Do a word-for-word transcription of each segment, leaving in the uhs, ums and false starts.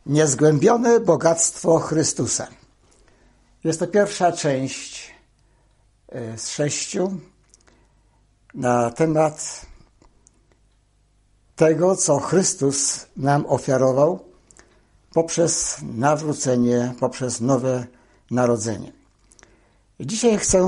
Niezgłębione bogactwo Chrystusa. Jest to pierwsza część z sześciu na temat tego, co Chrystus nam ofiarował poprzez nawrócenie, poprzez nowe narodzenie. Dzisiaj chcę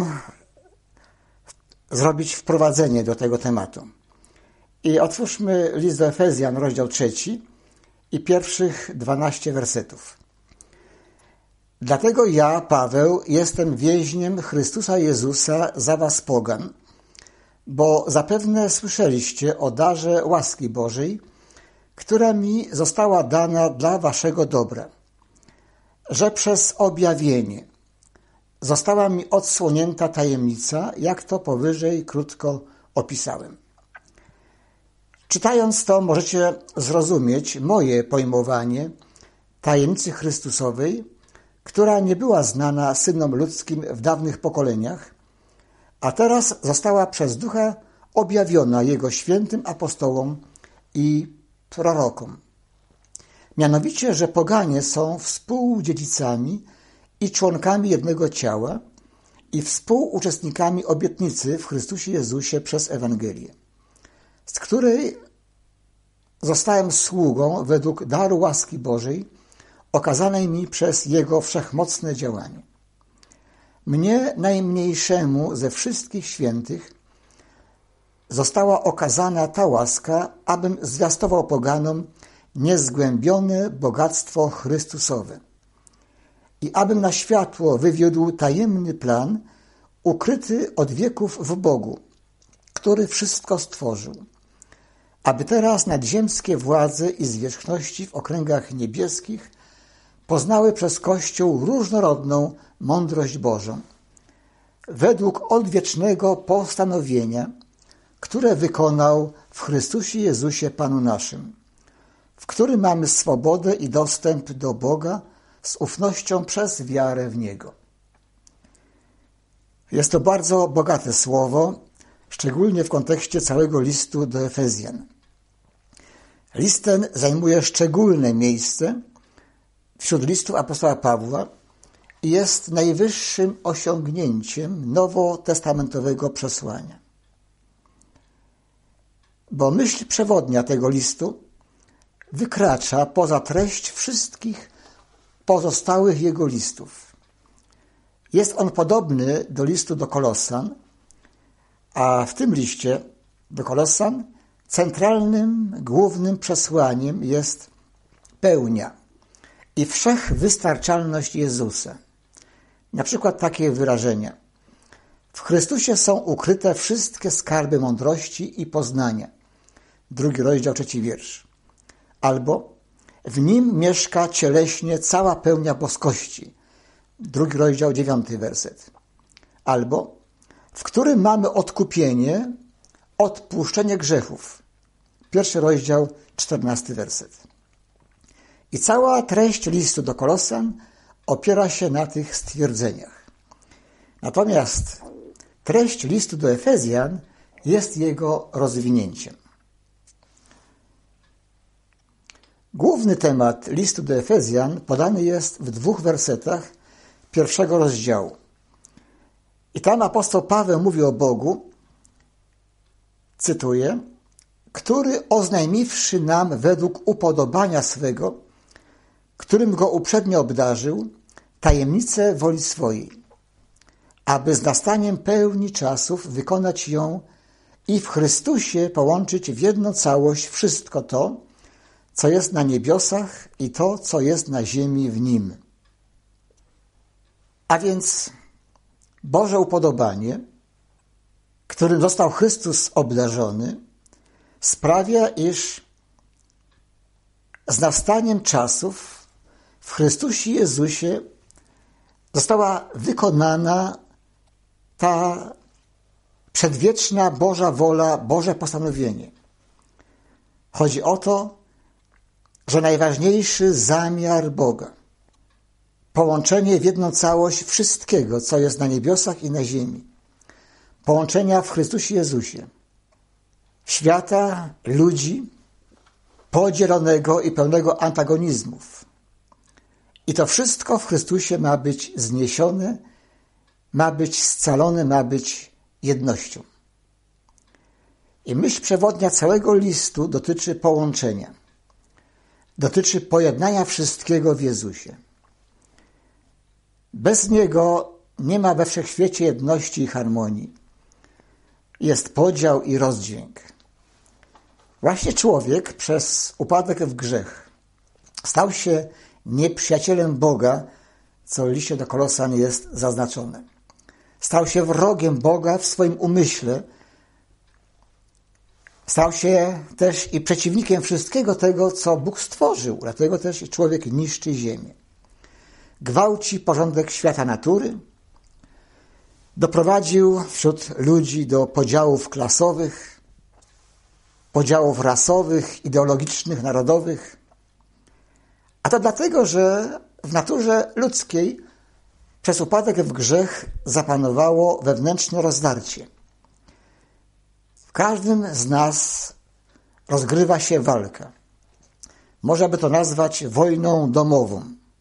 zrobić wprowadzenie do tego tematu. I otwórzmy list do Efezjan, rozdział trzeci i pierwszych dwanaście wersetów. Dlatego ja, Paweł, jestem więźniem Chrystusa Jezusa za was pogan, bo zapewne słyszeliście o darze łaski Bożej, która mi została dana dla waszego dobra, że przez objawienie została mi odsłonięta tajemnica, jak to powyżej krótko opisałem. Czytając to, możecie zrozumieć moje pojmowanie tajemnicy Chrystusowej, która nie była znana synom ludzkim w dawnych pokoleniach, a teraz została przez Ducha objawiona Jego świętym apostołom i prorokom. Mianowicie, że poganie są współdziedzicami i członkami jednego ciała i współuczestnikami obietnicy w Chrystusie Jezusie przez Ewangelię, z której zostałem sługą według daru łaski Bożej okazanej mi przez Jego wszechmocne działanie. Mnie, najmniejszemu ze wszystkich świętych, została okazana ta łaska, abym zwiastował poganom niezgłębione bogactwo Chrystusowe i abym na światło wywiódł tajemny plan ukryty od wieków w Bogu, który wszystko stworzył, aby teraz nadziemskie władze i zwierzchności w okręgach niebieskich poznały przez Kościół różnorodną mądrość Bożą, według odwiecznego postanowienia, które wykonał w Chrystusie Jezusie Panu naszym, w którym mamy swobodę i dostęp do Boga z ufnością przez wiarę w Niego. Jest to bardzo bogate słowo, szczególnie w kontekście całego listu do Efezjan. List ten zajmuje szczególne miejsce wśród listów apostoła Pawła i jest najwyższym osiągnięciem nowotestamentowego przesłania. Bo myśl przewodnia tego listu wykracza poza treść wszystkich pozostałych jego listów. Jest on podobny do listu do Kolosan, a w tym liście do Kolosan centralnym, głównym przesłaniem jest pełnia i wszechwystarczalność Jezusa. Na przykład takie wyrażenia. W Chrystusie są ukryte wszystkie skarby mądrości i poznania. Drugi rozdział, trzeci wiersz. Albo w Nim mieszka cieleśnie cała pełnia boskości. Drugi rozdział, dziewiąty werset. Albo w którym mamy odkupienie, odpuszczenie grzechów. Pierwszy rozdział, czternasty werset. I cała treść listu do Kolosan opiera się na tych stwierdzeniach. Natomiast treść listu do Efezjan jest jego rozwinięciem. Główny temat listu do Efezjan podany jest w dwóch wersetach pierwszego rozdziału. I tam apostoł Paweł mówi o Bogu, cytuję, który oznajmiwszy nam według upodobania swego, którym go uprzednio obdarzył, tajemnicę woli swojej, aby z nastaniem pełni czasów wykonać ją i w Chrystusie połączyć w jedną całość wszystko to, co jest na niebiosach i to, co jest na ziemi w Nim. A więc Boże upodobanie, którym został Chrystus obdarzony, sprawia, iż z nastaniem czasów w Chrystusie Jezusie została wykonana ta przedwieczna Boża wola, Boże postanowienie. Chodzi o to, że najważniejszy zamiar Boga, połączenie w jedną całość wszystkiego, co jest na niebiosach i na ziemi, połączenia w Chrystusie Jezusie, świata, ludzi, podzielonego i pełnego antagonizmów, I to wszystko w Chrystusie ma być zniesione, ma być scalone, ma być jednością. I myśl przewodnia całego listu dotyczy połączenia. Dotyczy pojednania wszystkiego w Jezusie. Bez Niego nie ma we wszechświecie jedności i harmonii. Jest podział i rozdźwięk. Właśnie człowiek przez upadek w grzech stał się nieprzyjacielem Boga, co w liście do Kolosan jest zaznaczone. Stał się wrogiem Boga w swoim umyśle. Stał się też i przeciwnikiem wszystkiego tego, co Bóg stworzył. Dlatego też człowiek niszczy ziemię. Gwałci porządek świata natury. Doprowadził wśród ludzi do podziałów klasowych, podziałów rasowych, ideologicznych, narodowych. A to dlatego, że w naturze ludzkiej przez upadek w grzech zapanowało wewnętrzne rozdarcie. W każdym z nas rozgrywa się walka. Można by to nazwać wojną domową.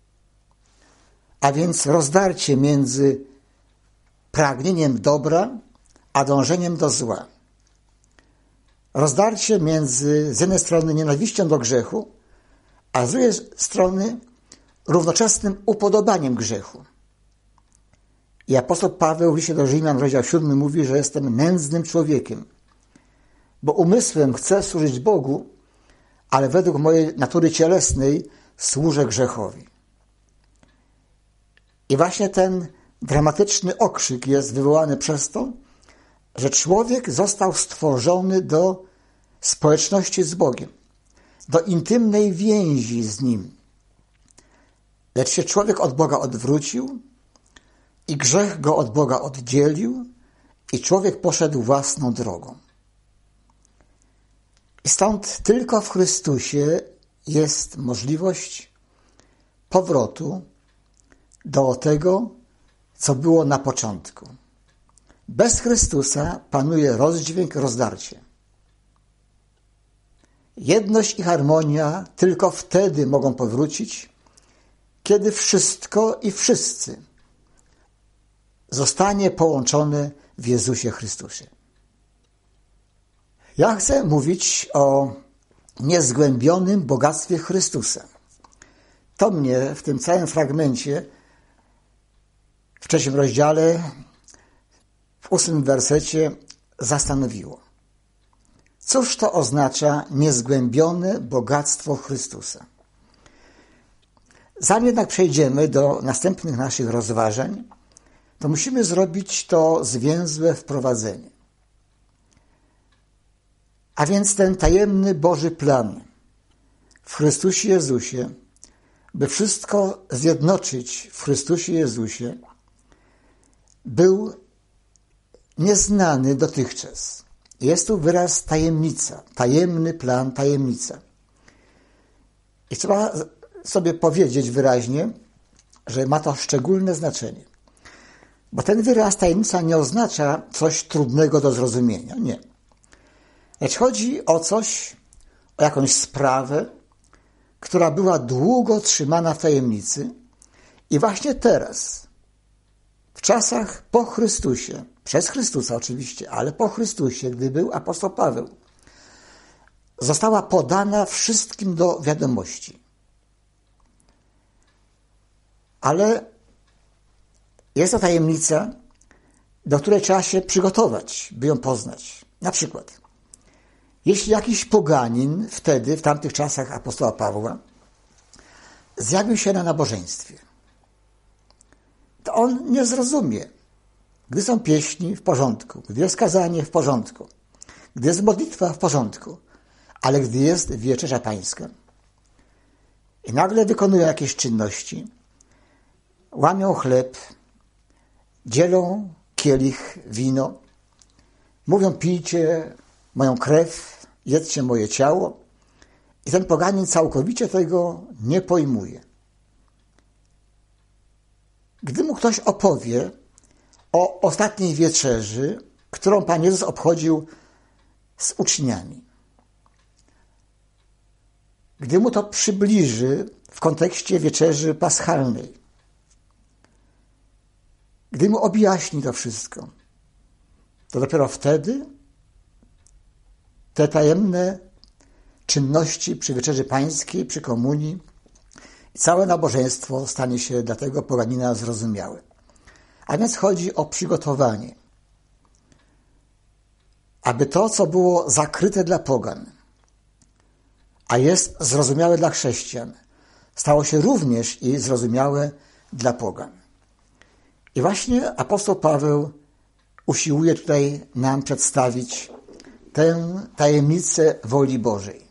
A więc rozdarcie między pragnieniem dobra, a dążeniem do zła. Rozdarcie między z jednej strony nienawiścią do grzechu, a z drugiej strony równoczesnym upodobaniem grzechu. I apostoł Paweł w liście do Rzymian, rozdział siódmy, mówi, że jestem nędznym człowiekiem, bo umysłem chcę służyć Bogu, ale według mojej natury cielesnej służę grzechowi. I właśnie ten dramatyczny okrzyk jest wywołany przez to, że człowiek został stworzony do społeczności z Bogiem, do intymnej więzi z Nim. Lecz się człowiek od Boga odwrócił i grzech go od Boga oddzielił i człowiek poszedł własną drogą. I stąd tylko w Chrystusie jest możliwość powrotu do tego, co było na początku. Bez Chrystusa panuje rozdźwięk, rozdarcie. Jedność i harmonia tylko wtedy mogą powrócić, kiedy wszystko i wszyscy zostanie połączone w Jezusie Chrystusie. Ja chcę mówić o niezgłębionym bogactwie Chrystusa. To mnie w tym całym fragmencie, w trzecim rozdziale, w ósmym wersecie zastanowiło. Cóż to oznacza niezgłębione bogactwo Chrystusa? Zanim jednak przejdziemy do następnych naszych rozważań, to musimy zrobić to zwięzłe wprowadzenie. A więc ten tajemny Boży plan w Chrystusie Jezusie, by wszystko zjednoczyć w Chrystusie Jezusie, był nieznany dotychczas. Jest tu wyraz tajemnica, tajemny plan, tajemnica. I trzeba sobie powiedzieć wyraźnie, że ma to szczególne znaczenie. Bo ten wyraz tajemnica nie oznacza coś trudnego do zrozumienia. Nie. Lecz chodzi o coś, o jakąś sprawę, która była długo trzymana w tajemnicy i właśnie teraz, w czasach po Chrystusie, przez Chrystusa oczywiście, ale po Chrystusie, gdy był apostoł Paweł, została podana wszystkim do wiadomości. Ale jest to tajemnica, do której trzeba się przygotować, by ją poznać. Na przykład, jeśli jakiś poganin wtedy, w tamtych czasach apostoła Pawła, zjawił się na nabożeństwie, to on nie zrozumie, gdy są pieśni w porządku, gdy jest kazanie w porządku, gdy jest modlitwa w porządku, ale gdy jest wieczerza pańska i nagle wykonują jakieś czynności, łamią chleb, dzielą kielich, wino, mówią pijcie moją krew, jedzcie moje ciało i ten poganin całkowicie tego nie pojmuje. Gdy mu ktoś opowie o ostatniej wieczerzy, którą Pan Jezus obchodził z uczniami, gdy mu to przybliży w kontekście wieczerzy paschalnej. Gdy mu objaśni to wszystko, to dopiero wtedy te tajemne czynności przy wieczerzy pańskiej, przy komunii i całe nabożeństwo stanie się dla tego poganina zrozumiałe. A więc chodzi o przygotowanie, aby to, co było zakryte dla pogan, a jest zrozumiałe dla chrześcijan, stało się również i zrozumiałe dla pogan. I właśnie apostoł Paweł usiłuje tutaj nam przedstawić tę tajemnicę woli Bożej.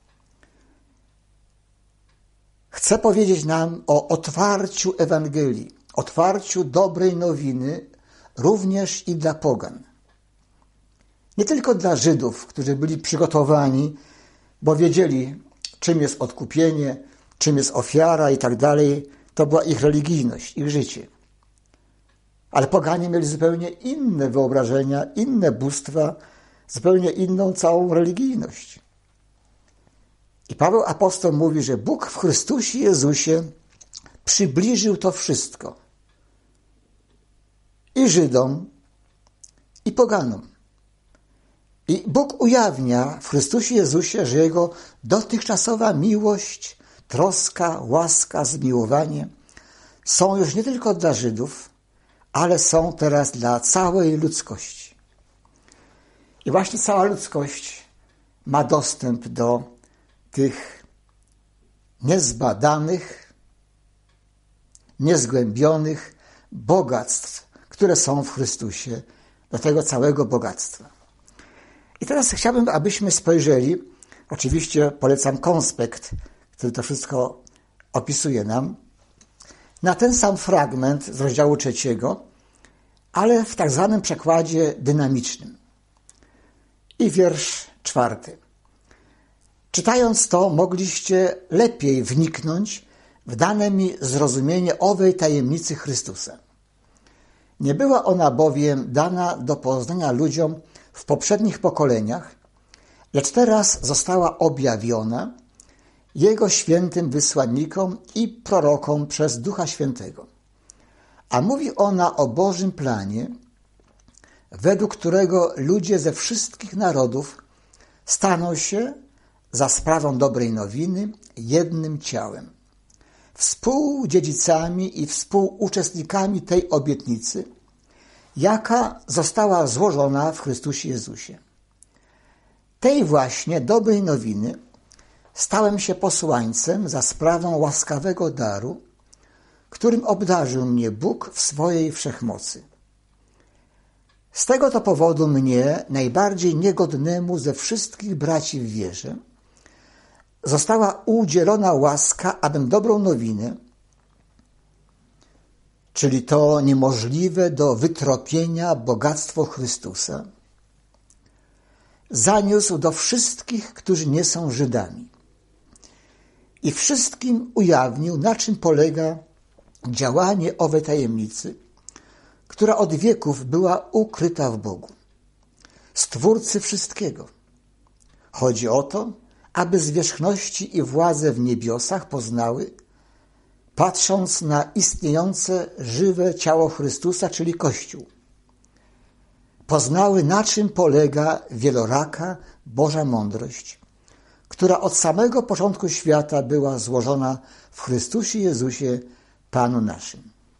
Chce powiedzieć nam o otwarciu Ewangelii, otwarciu dobrej nowiny również i dla pogan. Nie tylko dla Żydów, którzy byli przygotowani, bo wiedzieli, czym jest odkupienie, czym jest ofiara i tak dalej. To była ich religijność, ich życie. Ale poganie mieli zupełnie inne wyobrażenia, inne bóstwa, zupełnie inną całą religijność. I Paweł apostoł mówi, że Bóg w Chrystusie Jezusie przybliżył to wszystko i Żydom, i poganom. I Bóg ujawnia w Chrystusie Jezusie, że Jego dotychczasowa miłość, troska, łaska, zmiłowanie są już nie tylko dla Żydów, ale są teraz dla całej ludzkości. I właśnie cała ludzkość ma dostęp do tych niezbadanych, niezgłębionych bogactw, które są w Chrystusie, do tego całego bogactwa. I teraz chciałbym, abyśmy spojrzeli, oczywiście polecam konspekt, który to wszystko opisuje nam, na ten sam fragment z rozdziału trzeciego, ale w tak zwanym przekładzie dynamicznym. I wiersz czwarty. Czytając to, mogliście lepiej wniknąć w dane mi zrozumienie owej tajemnicy Chrystusa. Nie była ona bowiem dana do poznania ludziom w poprzednich pokoleniach, lecz teraz została objawiona Jego świętym wysłannikom i prorokom przez Ducha Świętego. A mówi ona o Bożym planie, według którego ludzie ze wszystkich narodów staną się za sprawą dobrej nowiny jednym ciałem, współdziedzicami i współuczestnikami tej obietnicy, jaka została złożona w Chrystusie Jezusie. Tej właśnie dobrej nowiny stałem się posłańcem za sprawą łaskawego daru, którym obdarzył mnie Bóg w swojej wszechmocy. Z tego to powodu mnie, najbardziej niegodnemu ze wszystkich braci w wierze, została udzielona łaska, abym dobrą nowinę, czyli to niemożliwe do wytropienia bogactwo Chrystusa, zaniósł do wszystkich, którzy nie są Żydami. I wszystkim ujawnił, na czym polega działanie owej tajemnicy, która od wieków była ukryta w Bogu, Stwórcy wszystkiego. Chodzi o to, aby zwierzchności i władze w niebiosach poznały, patrząc na istniejące, żywe ciało Chrystusa, czyli Kościół. Poznały, na czym polega wieloraka Boża mądrość, która od samego początku świata była złożona w Chrystusie Jezusie, Panu naszym.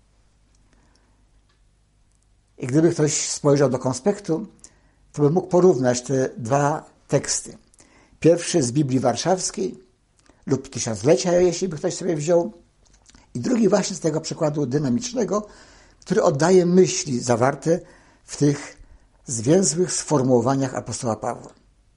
I gdyby ktoś spojrzał do konspektu, to by mógł porównać te dwa teksty. Pierwszy z Biblii Warszawskiej lub Tysiąclecia, jeśli by ktoś sobie wziął, i drugi właśnie z tego przykładu dynamicznego, który oddaje myśli zawarte w tych zwięzłych sformułowaniach apostoła Pawła.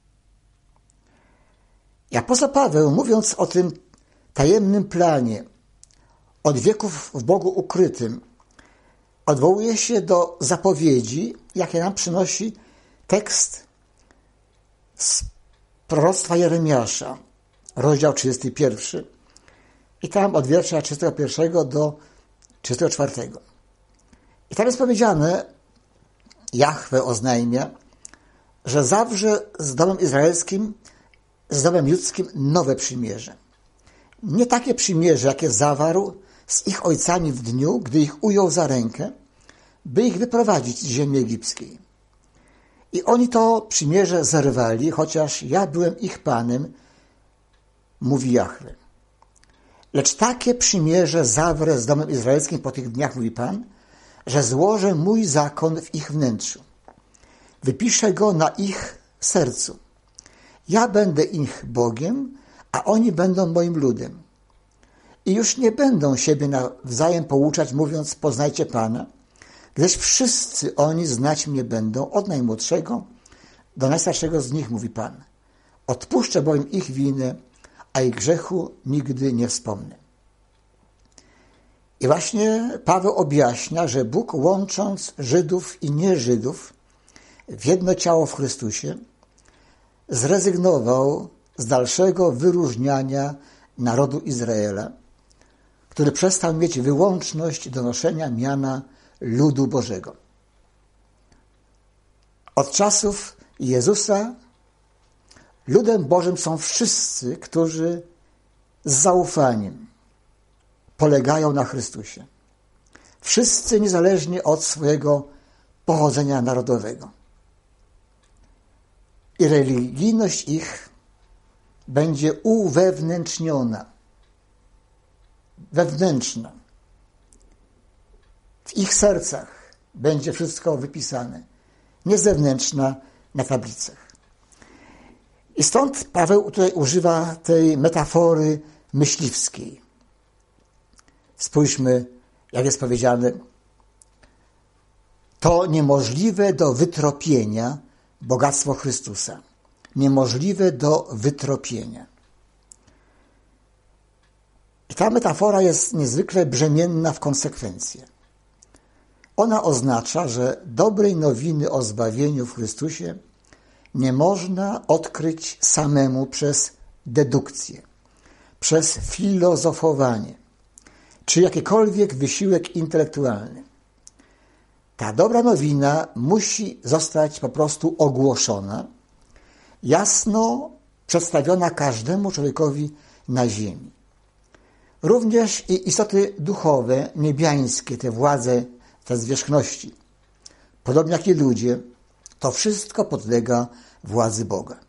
I apostoł Paweł, mówiąc o tym tajemnym planie, od wieków w Bogu ukrytym, odwołuje się do zapowiedzi, jakie nam przynosi tekst z proroctwa Jeremiasza, rozdział trzydziesty pierwszy. I tam od wiersza trzydziestego pierwszego do trzydziestego czwartego. I tam jest powiedziane, Jahwe oznajmia, że zawrze z domem izraelskim, z domem judzkim nowe przymierze. Nie takie przymierze, jakie zawarł z ich ojcami w dniu, gdy ich ujął za rękę, by ich wyprowadzić z ziemi egipskiej. I oni to przymierze zerwali, chociaż ja byłem ich Panem, mówi Jahwe. Lecz takie przymierze zawrę z domem izraelskim po tych dniach, mówi Pan, że złożę mój zakon w ich wnętrzu. Wypiszę go na ich sercu. Ja będę ich Bogiem, a oni będą moim ludem. I już nie będą siebie nawzajem pouczać, mówiąc, poznajcie Pana, gdyż wszyscy oni znać mnie będą, od najmłodszego do najstarszego z nich, mówi Pan. Odpuszczę bowiem ich winę, a ich grzechu nigdy nie wspomnę. I właśnie Paweł objaśnia, że Bóg, łącząc Żydów i nieżydów w jedno ciało w Chrystusie, zrezygnował z dalszego wyróżniania narodu Izraela, który przestał mieć wyłączność do noszenia miana ludu Bożego. Od czasów Jezusa ludem Bożym są wszyscy, którzy z zaufaniem polegają na Chrystusie. Wszyscy niezależnie od swojego pochodzenia narodowego. I religijność ich będzie uwewnętrzniona, wewnętrzna. W ich sercach będzie wszystko wypisane, nie zewnętrzna na tablicach. I stąd Paweł tutaj używa tej metafory myśliwskiej. Spójrzmy, jak jest powiedziane, to niemożliwe do wytropienia bogactwo Chrystusa. Niemożliwe do wytropienia. I ta metafora jest niezwykle brzemienna w konsekwencje. Ona oznacza, że dobrej nowiny o zbawieniu w Chrystusie nie można odkryć samemu przez dedukcję, przez filozofowanie, czy jakikolwiek wysiłek intelektualny. Ta dobra nowina musi zostać po prostu ogłoszona, jasno przedstawiona każdemu człowiekowi na ziemi. Również i istoty duchowe, niebiańskie, te władze, te zwierzchności, podobnie jak i ludzie, to wszystko podlega władzy Boga.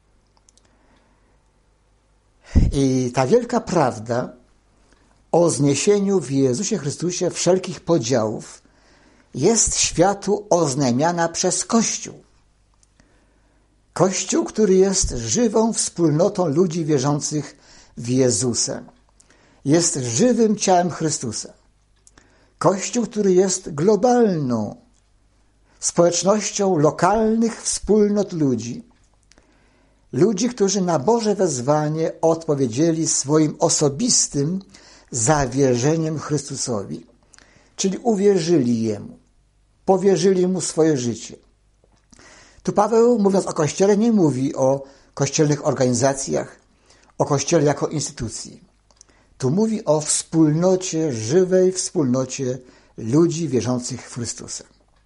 I ta wielka prawda o zniesieniu w Jezusie Chrystusie wszelkich podziałów jest światu oznajmiana przez Kościół. Kościół, który jest żywą wspólnotą ludzi wierzących w Jezusa. Jest żywym ciałem Chrystusa. Kościół, który jest globalną społecznością lokalnych wspólnot ludzi. Ludzi, którzy na Boże wezwanie odpowiedzieli swoim osobistym zawierzeniem Chrystusowi, czyli uwierzyli Jemu, powierzyli Mu swoje życie. Tu Paweł, mówiąc o Kościele, nie mówi o kościelnych organizacjach, o Kościele jako instytucji. Tu mówi o wspólnocie, żywej wspólnocie ludzi wierzących w Chrystusa.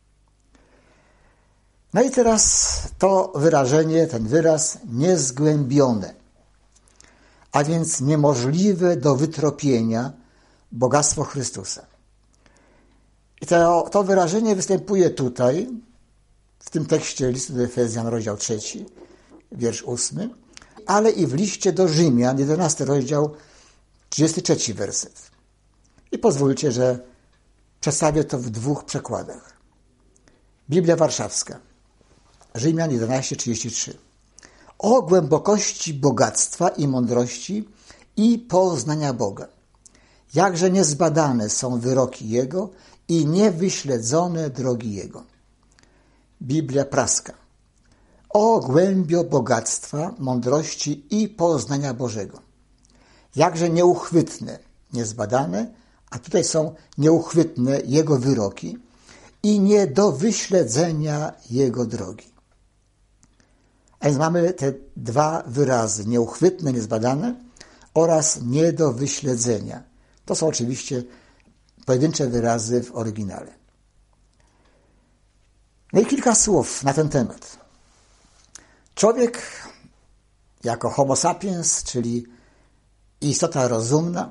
No i teraz to wyrażenie, ten wyraz niezgłębione, a więc niemożliwe do wytropienia bogactwo Chrystusa. I to, to wyrażenie występuje tutaj, w tym tekście listu do Efezjan, rozdział trzeci, wiersz ósmy, ale i w liście do Rzymian, jedenasty rozdział, trzydziesty trzeci werset. I pozwólcie, że przedstawię to w dwóch przekładach. Biblia Warszawska, Rzymian jedenaście, trzydzieści trzy. O głębokości bogactwa i mądrości i poznania Boga. Jakże niezbadane są wyroki Jego i niewyśledzone drogi Jego. Biblia Praska. O głębio bogactwa, mądrości i poznania Bożego. Jakże nieuchwytne, niezbadane, a tutaj są nieuchwytne Jego wyroki i nie do wyśledzenia Jego drogi. A więc mamy te dwa wyrazy, nieuchwytne, niezbadane oraz nie do wyśledzenia. To są oczywiście pojedyncze wyrazy w oryginale. No i kilka słów na ten temat. Człowiek jako homo sapiens, czyli istota rozumna,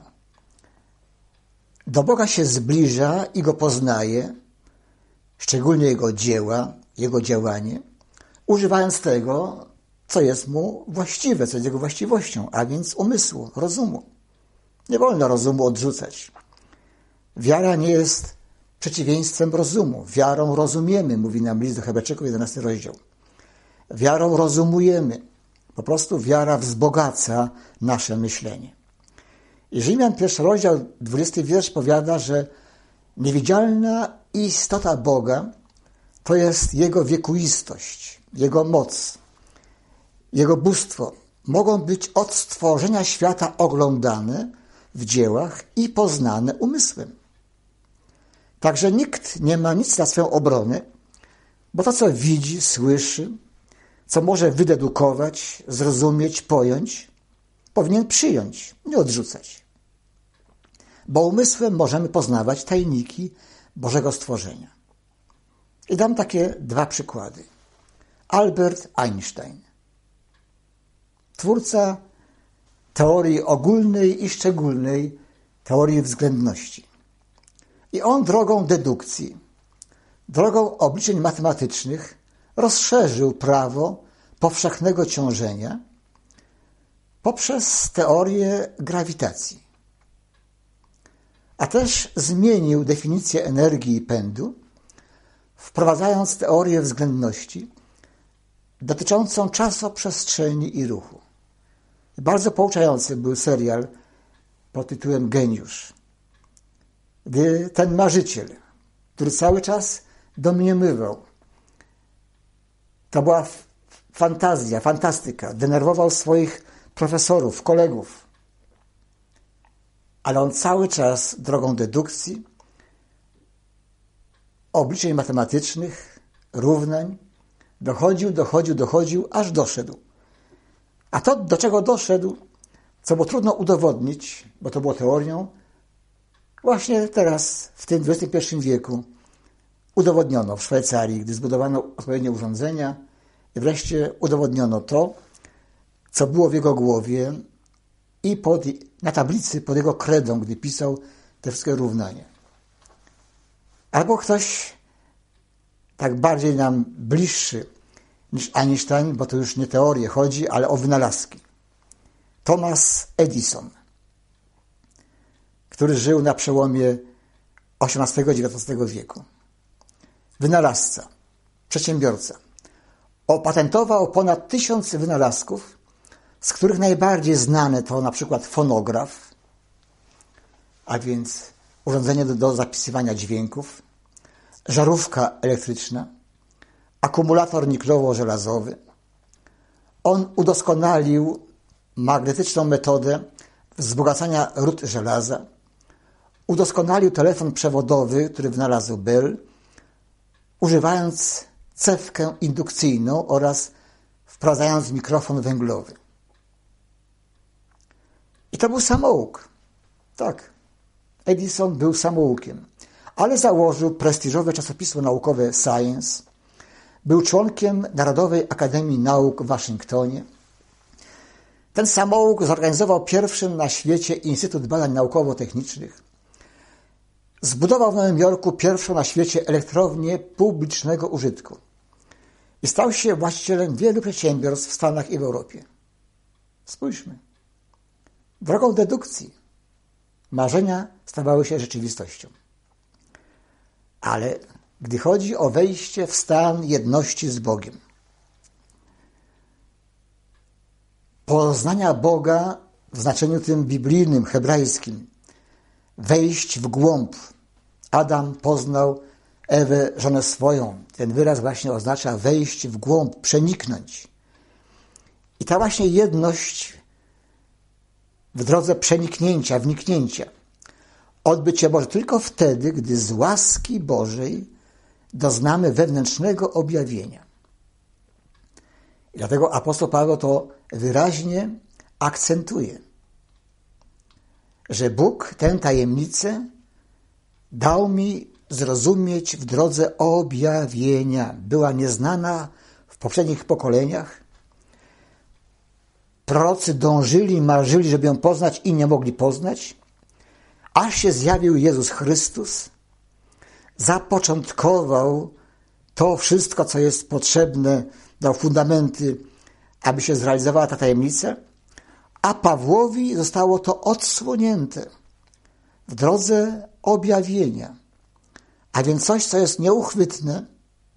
do Boga się zbliża i Go poznaje, szczególnie Jego dzieła, Jego działanie, używając tego, co jest Mu właściwe, co jest Jego właściwością, a więc umysłu, rozumu. Nie wolno rozumu odrzucać. Wiara nie jest przeciwieństwem rozumu. Wiarą rozumiemy, mówi nam list do Hebrajczyków, jedenasty rozdział. Wiarą rozumujemy. Po prostu wiara wzbogaca nasze myślenie. I Rzymian, pierwszy rozdział, dwudziesty wiersz powiada, że niewidzialna istota Boga to jest Jego wiekuistość, Jego moc, Jego bóstwo. Mogą być od stworzenia świata oglądane w dziełach i poznane umysłem. Także nikt nie ma nic na swoją obronę, bo to, co widzi, słyszy, co może wydedukować, zrozumieć, pojąć, powinien przyjąć, nie odrzucać. Bo umysłem możemy poznawać tajniki Bożego stworzenia. I dam takie dwa przykłady. Albert Einstein, twórca teorii ogólnej i szczególnej teorii względności. I on drogą dedukcji, drogą obliczeń matematycznych rozszerzył prawo powszechnego ciążenia poprzez teorię grawitacji. A też zmienił definicję energii i pędu, wprowadzając teorię względności dotyczącą czasoprzestrzeni i ruchu. Bardzo pouczający był serial pod tytułem Geniusz, gdy ten marzyciel, który cały czas domniemywał, to była fantazja, fantastyka, denerwował swoich profesorów, kolegów, ale on cały czas drogą dedukcji, obliczeń matematycznych, równań, dochodził, dochodził, dochodził, aż doszedł. A to, do czego doszedł, co było trudno udowodnić, bo to było teorią, właśnie teraz, w tym dwudziestym pierwszym wieku, udowodniono w Szwajcarii, gdy zbudowano odpowiednie urządzenia i wreszcie udowodniono to, co było w jego głowie i pod, na tablicy pod jego kredą, gdy pisał te wszystkie równania. Albo ktoś tak bardziej nam bliższy niż Einstein, bo to już nie teorie chodzi, ale o wynalazki. Thomas Edison, który żył na przełomie osiemnastego i dziewiętnastego wieku. Wynalazca, przedsiębiorca. Opatentował ponad tysiąc wynalazków, z których najbardziej znane to na przykład fonograf, a więc urządzenie do, do zapisywania dźwięków, żarówka elektryczna, akumulator niklowo-żelazowy. On udoskonalił magnetyczną metodę wzbogacania ród żelaza, udoskonalił telefon przewodowy, który wynalazł Bell, używając cewkę indukcyjną oraz wprowadzając mikrofon węglowy. I to był samouk. Tak, Edison był samoukiem, ale założył prestiżowe czasopismo naukowe Science, był członkiem Narodowej Akademii Nauk w Waszyngtonie. Ten samouk zorganizował pierwszy na świecie Instytut Badań Naukowo-Technicznych. Zbudował w Nowym Jorku pierwszą na świecie elektrownię publicznego użytku i stał się właścicielem wielu przedsiębiorstw w Stanach i w Europie. Spójrzmy. Drogą dedukcji marzenia stawały się rzeczywistością. Ale gdy chodzi o wejście w stan jedności z Bogiem, poznania Boga w znaczeniu tym biblijnym, hebrajskim, wejść w głąb. Adam poznał Ewę, żonę swoją. Ten wyraz właśnie oznacza wejść w głąb, przeniknąć. I ta właśnie jedność w drodze przeniknięcia, wniknięcia odbyć się może tylko wtedy, gdy z łaski Bożej doznamy wewnętrznego objawienia. I dlatego apostoł Paweł to wyraźnie akcentuje, że Bóg tę tajemnicę dał mi zrozumieć w drodze objawienia. Była nieznana w poprzednich pokoleniach, prorocy dążyli, marzyli, żeby ją poznać i nie mogli poznać, aż się zjawił Jezus Chrystus, zapoczątkował to wszystko, co jest potrzebne, dał fundamenty, aby się zrealizowała ta tajemnica, a Pawłowi zostało to odsłonięte w drodze objawienia. A więc coś, co jest nieuchwytne,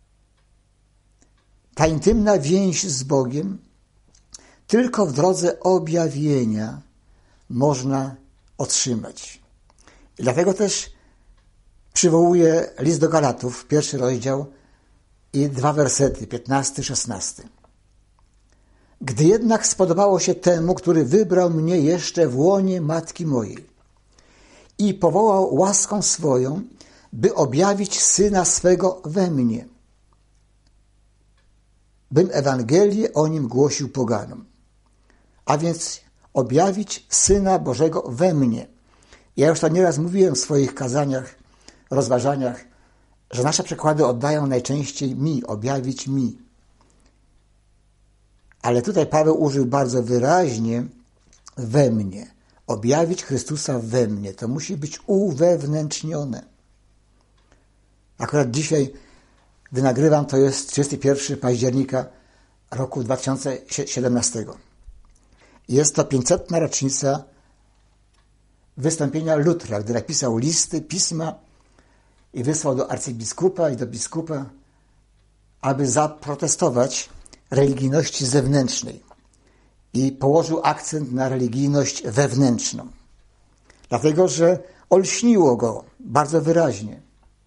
ta intymna więź z Bogiem, tylko w drodze objawienia można otrzymać. I dlatego też przywołuję list do Galatów, pierwszy rozdział i dwa wersety, piętnasty, szesnasty. Gdy jednak spodobało się temu, który wybrał mnie jeszcze w łonie matki mojej i powołał łaską swoją, by objawić Syna swego we mnie, bym Ewangelię o Nim głosił poganom. A więc objawić Syna Bożego we mnie. Ja już to nieraz mówiłem w swoich kazaniach, rozważaniach, że nasze przekłady oddają najczęściej mi, objawić mi. Ale tutaj Paweł użył bardzo wyraźnie we mnie. Objawić Chrystusa we mnie. To musi być uwewnętrznione. Akurat dzisiaj, gdy nagrywam, to jest trzydziestego pierwszego października roku dwa tysiące siedemnastego. Jest to pięćsetna rocznica wystąpienia Lutra, gdy napisał listy, pisma i wysłał do arcybiskupa i do biskupa, aby zaprotestować religijności zewnętrznej i położył akcent na religijność wewnętrzną. Dlatego, że olśniło go bardzo wyraźnie,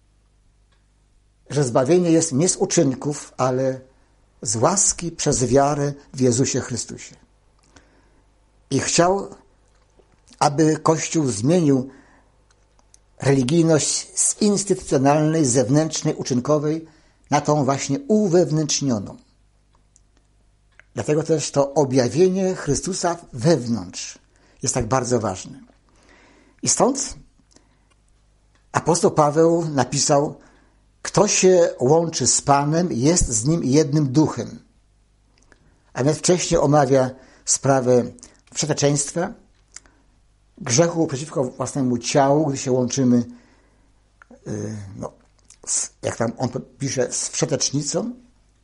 że zbawienie jest nie z uczynków, ale z łaski przez wiarę w Jezusie Chrystusie. I chciał, aby Kościół zmienił religijność z instytucjonalnej, zewnętrznej, uczynkowej na tą właśnie uwewnętrznioną. Dlatego też to objawienie Chrystusa wewnątrz jest tak bardzo ważne. I stąd apostoł Paweł napisał: kto się łączy z Panem, jest z Nim jednym duchem. A więc wcześniej omawia sprawę wszeteczeństwa, grzechu przeciwko własnemu ciału, gdy się łączymy, no, jak tam on pisze, z wszetecznicą,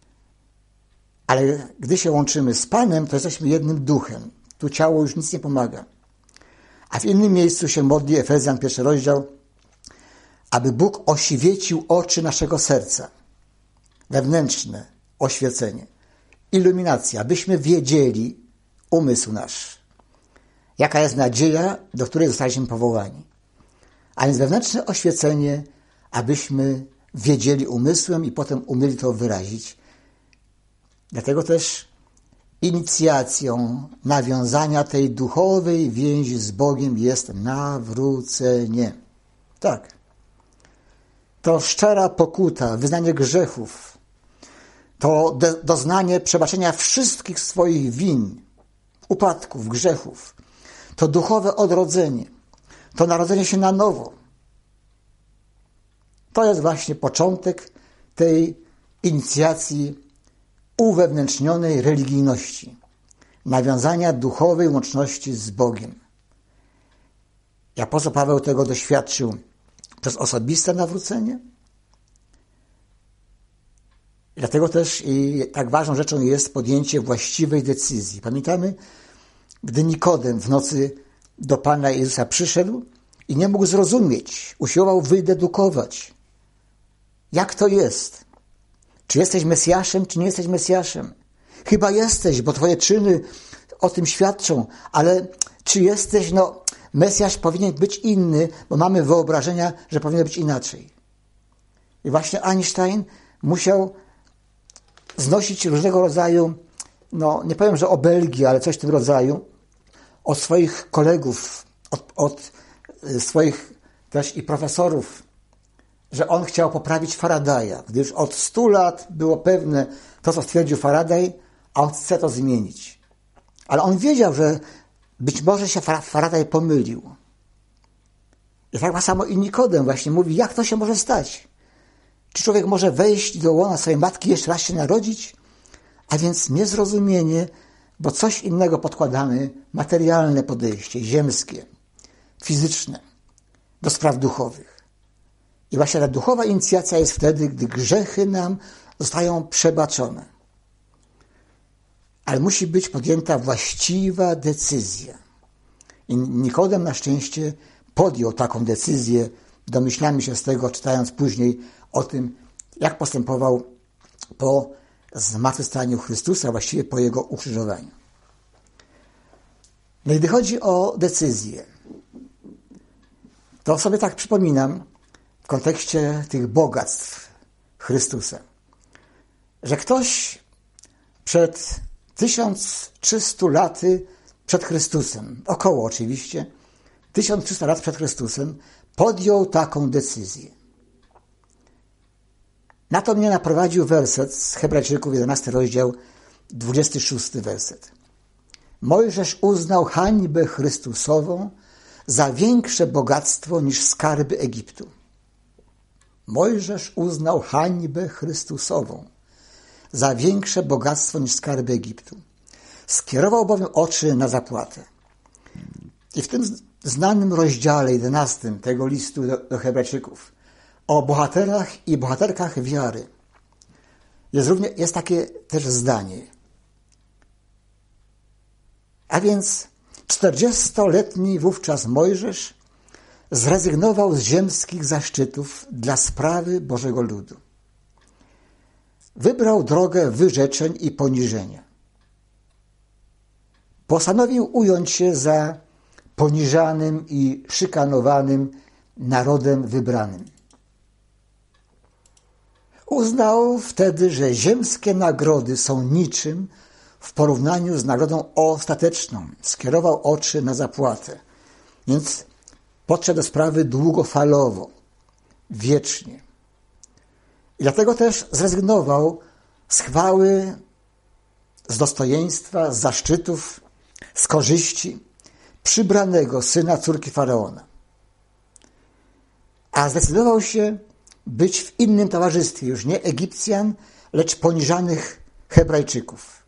ale gdy się łączymy z Panem, to jesteśmy jednym duchem. Tu ciało już nic nie pomaga. A w innym miejscu się modli, Efezjan, pierwszy rozdział, aby Bóg oświecił oczy naszego serca. Wewnętrzne oświecenie. Iluminacja, abyśmy wiedzieli, umysł nasz, jaka jest nadzieja, do której zostaliśmy powołani. A więc wewnętrzne oświecenie, abyśmy wiedzieli umysłem i potem umieli to wyrazić. Dlatego też inicjacją nawiązania tej duchowej więzi z Bogiem jest nawrócenie. Tak. To szczera pokuta, wyznanie grzechów, to de- doznanie przebaczenia wszystkich swoich win, upadków, grzechów, to duchowe odrodzenie, to narodzenie się na nowo. To jest właśnie początek tej inicjacji uwewnętrznionej religijności, nawiązania duchowej łączności z Bogiem. I apostoł Paweł tego doświadczył przez osobiste nawrócenie. I dlatego też i tak ważną rzeczą jest podjęcie właściwej decyzji. Pamiętamy, gdy Nikodem w nocy do Pana Jezusa przyszedł i nie mógł zrozumieć, usiłował wydedukować, jak to jest. Czy jesteś Mesjaszem, czy nie jesteś Mesjaszem? Chyba jesteś, bo twoje czyny o tym świadczą, ale czy jesteś, no, Mesjasz powinien być inny, bo mamy wyobrażenia, że powinno być inaczej. I właśnie Einstein musiał znosić różnego rodzaju, no nie powiem, że obelgi, ale coś w tym rodzaju, od swoich kolegów, od, od swoich też i profesorów, że on chciał poprawić Faradaya, gdyż od stu lat było pewne to, co stwierdził Faraday, a on chce to zmienić. Ale on wiedział, że być może się Faraday pomylił. I tak ma samo i Nikodem właśnie mówi, jak to się może stać? Czy człowiek może wejść do łona swojej matki, jeszcze raz się narodzić? A więc niezrozumienie bo coś innego podkładamy, materialne podejście, ziemskie, fizyczne, do spraw duchowych. I właśnie ta duchowa inicjacja jest wtedy, gdy grzechy nam zostają przebaczone. Ale musi być podjęta właściwa decyzja. I Nikodem na szczęście podjął taką decyzję. Domyślamy się z tego, czytając później o tym, jak postępował po zmartwychwstaniu Chrystusa, właściwie po Jego ukrzyżowaniu. No i gdy chodzi o decyzję, to sobie tak przypominam w kontekście tych bogactw Chrystusa, że ktoś przed tysiąc trzysta laty przed Chrystusem, około oczywiście, tysiąc trzysta lat przed Chrystusem, podjął taką decyzję. Na to mnie naprowadził werset z Hebrajczyków, jedenasty rozdział, dwudziesty szósty werset. Mojżesz uznał hańbę Chrystusową za większe bogactwo niż skarby Egiptu. Mojżesz uznał hańbę Chrystusową za większe bogactwo niż skarby Egiptu. Skierował bowiem oczy na zapłatę. I w tym znanym rozdziale jedenastym tego listu do, do Hebrajczyków o bohaterach i bohaterkach wiary jest, równie, jest takie też zdanie. A więc czterdziestoletni wówczas Mojżesz zrezygnował z ziemskich zaszczytów dla sprawy Bożego ludu. Wybrał drogę wyrzeczeń i poniżenia. Postanowił ująć się za poniżanym i szykanowanym narodem wybranym. Uznał wtedy, że ziemskie nagrody są niczym w porównaniu z nagrodą ostateczną. Skierował oczy na zapłatę. Więc podszedł do sprawy długofalowo, wiecznie. I dlatego też zrezygnował z chwały, z dostojeństwa, z zaszczytów, z korzyści przybranego syna córki Faraona. A zdecydował się być w innym towarzystwie, już nie Egipcjan, lecz poniżanych Hebrajczyków.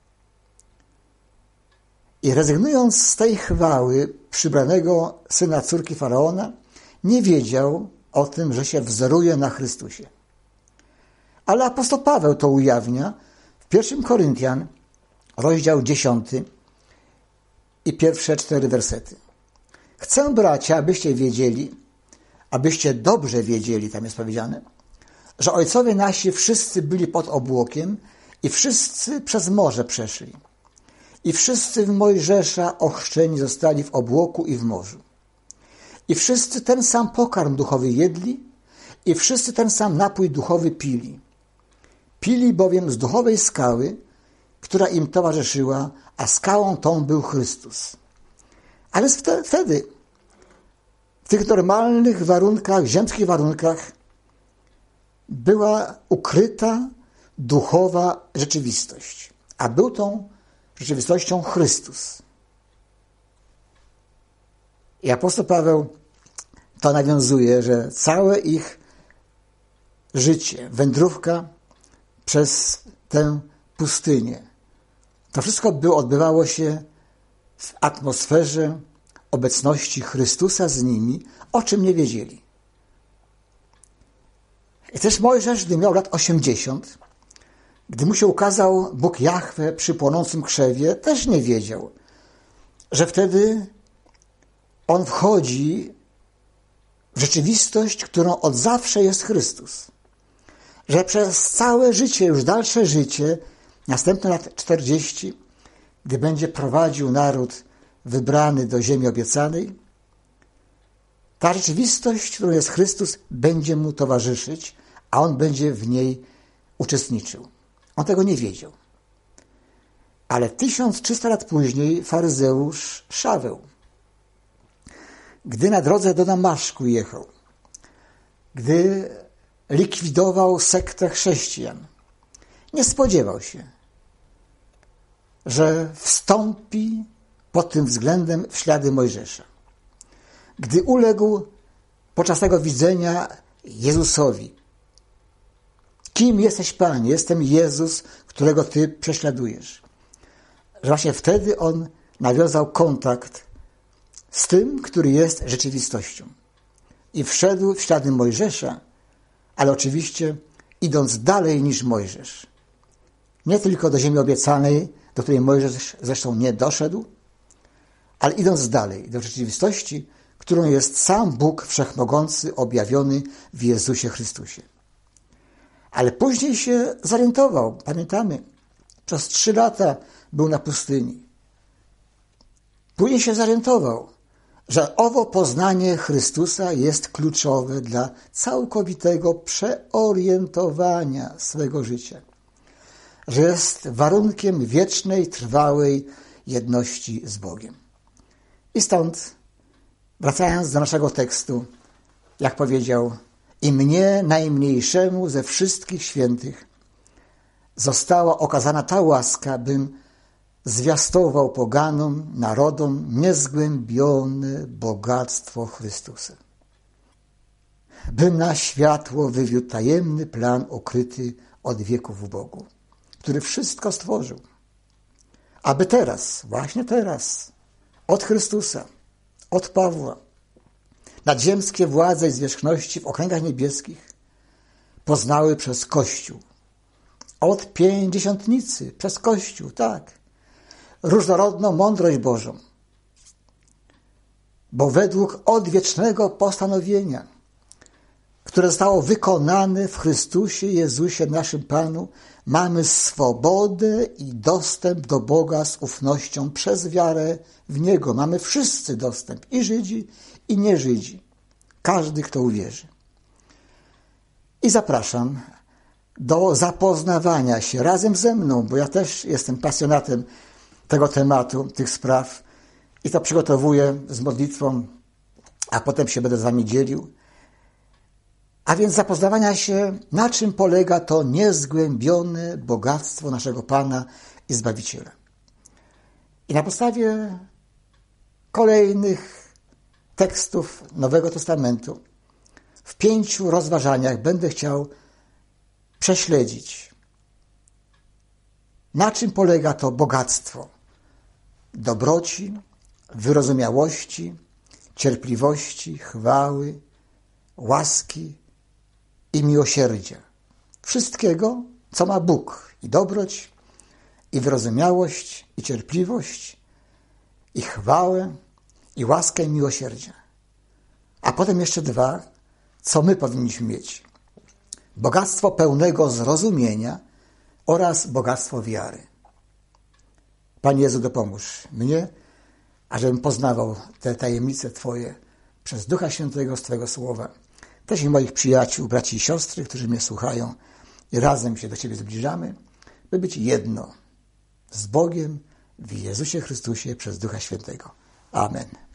I rezygnując z tej chwały przybranego syna córki Faraona, nie wiedział o tym, że się wzoruje na Chrystusie. Ale apostoł Paweł to ujawnia w pierwszym Koryntian, rozdział dziesiąty i pierwsze cztery wersety. Chcę, bracia, abyście wiedzieli, abyście dobrze wiedzieli, tam jest powiedziane, że ojcowie nasi wszyscy byli pod obłokiem i wszyscy przez morze przeszli. I wszyscy w Mojżesza ochrzczeni zostali w obłoku i w morzu. I wszyscy ten sam pokarm duchowy jedli i wszyscy ten sam napój duchowy pili. Pili bowiem z duchowej skały, która im towarzyszyła, a skałą tą był Chrystus. Ale wtedy, w tych normalnych warunkach, ziemskich warunkach, była ukryta duchowa rzeczywistość. A był tą rzeczywistością Chrystus. I apostoł Paweł to nawiązuje, że całe ich życie, wędrówka przez tę pustynię, to wszystko było, odbywało się w atmosferze obecności Chrystusa z nimi, o czym nie wiedzieli. I też Mojżesz, gdy miał lat osiemdziesiąt, gdy mu się ukazał Bóg Jahwe przy płonącym krzewie, też nie wiedział, że wtedy on wchodzi w rzeczywistość, którą od zawsze jest Chrystus. Że przez całe życie, już dalsze życie, następne lat czterdzieści, gdy będzie prowadził naród wybrany do ziemi obiecanej, ta rzeczywistość, którą jest Chrystus, będzie mu towarzyszyć, a on będzie w niej uczestniczył. On tego nie wiedział. Ale tysiąc trzysta lat później faryzeusz Szaweł, gdy na drodze do Damaszku jechał, gdy likwidował sektę chrześcijan, nie spodziewał się, że wstąpi pod tym względem w ślady Mojżesza. Gdy uległ podczas tego widzenia Jezusowi. Kim jesteś, Panie? Jestem Jezus, którego Ty prześladujesz. że właśnie wtedy on nawiązał kontakt z tym, który jest rzeczywistością. I wszedł w ślady Mojżesza, ale oczywiście idąc dalej niż Mojżesz. Nie tylko do ziemi obiecanej, do której Mojżesz zresztą nie doszedł, ale idąc dalej do rzeczywistości, którą jest sam Bóg Wszechmogący objawiony w Jezusie Chrystusie. Ale później się zorientował, pamiętamy, przez trzy lata był na pustyni. Później się zorientował, że owo poznanie Chrystusa jest kluczowe dla całkowitego przeorientowania swego życia, że jest warunkiem wiecznej, trwałej jedności z Bogiem. I stąd, wracając do naszego tekstu, jak powiedział, i mnie, najmniejszemu ze wszystkich świętych, została okazana ta łaska, bym zwiastował poganom, narodom niezgłębione bogactwo Chrystusa. Bym na światło wywiódł tajemny plan ukryty od wieków w Bogu, który wszystko stworzył. Aby teraz, właśnie teraz, od Chrystusa, od Pawła, nadziemskie władze i zwierzchności w okręgach niebieskich poznały przez Kościół. Od pięćdziesiątnicy, przez Kościół, tak. Różnorodną mądrość Bożą. Bo według odwiecznego postanowienia, które zostało wykonane w Chrystusie Jezusie, naszym Panu, mamy swobodę i dostęp do Boga z ufnością przez wiarę w Niego. Mamy wszyscy dostęp, i Żydzi, i nie Żydzi. Każdy, kto uwierzy. I zapraszam do zapoznawania się razem ze mną, bo ja też jestem pasjonatem tego tematu, tych spraw i to przygotowuję z modlitwą, a potem się będę z wami dzielił. A więc zapoznawania się, na czym polega to niezgłębione bogactwo naszego Pana i Zbawiciela. I na podstawie kolejnych tekstów Nowego Testamentu w pięciu rozważaniach będę chciał prześledzić, na czym polega to bogactwo dobroci, wyrozumiałości, cierpliwości, chwały, łaski i miłosierdzia. Wszystkiego, co ma Bóg. I dobroć, i wyrozumiałość, i cierpliwość, i chwałę, i łaskę, i miłosierdzie. A potem jeszcze dwa, co my powinniśmy mieć. Bogactwo pełnego zrozumienia oraz bogactwo wiary. Panie Jezu, dopomóż mnie, ażebym poznawał te tajemnice Twoje przez Ducha Świętego z Twojego Słowa. Też i moich przyjaciół, braci i siostry, którzy mnie słuchają i razem się do Ciebie zbliżamy, by być jedno z Bogiem w Jezusie Chrystusie przez Ducha Świętego. Amen.